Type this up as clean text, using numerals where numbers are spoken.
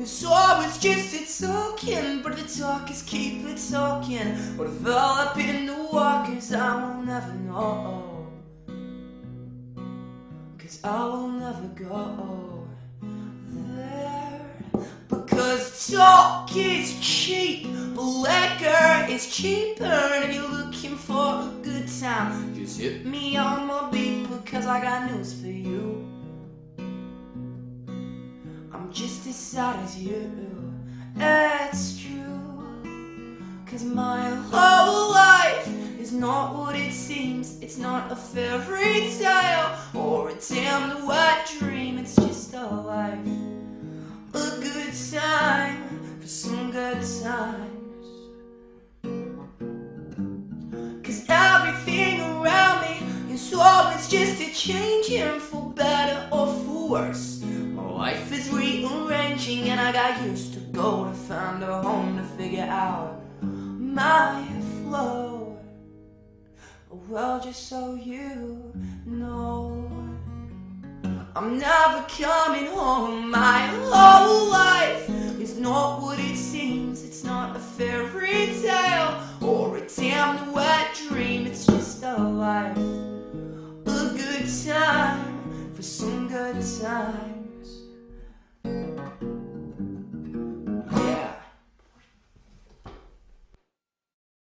So it's just a talking, but the talkers keep it talking. What developing the walkers, I will never know, 'cause I will never go there. Because talk is cheap, but liquor is cheaper. And if you're looking for a good time, just hit me on my beat, because I got news for you. I'm just as sad as you, it's true. 'Cause my whole life is not what it seems. It's not a fairy tale or a damn wet dream. It's just a life, a good time for some good times. 'Cause everything around me is always just a changing, for better or for worse. My life is rearranging, and I got used to go to find a home to figure out my flow. Well, just so you know, I'm never coming home. My whole life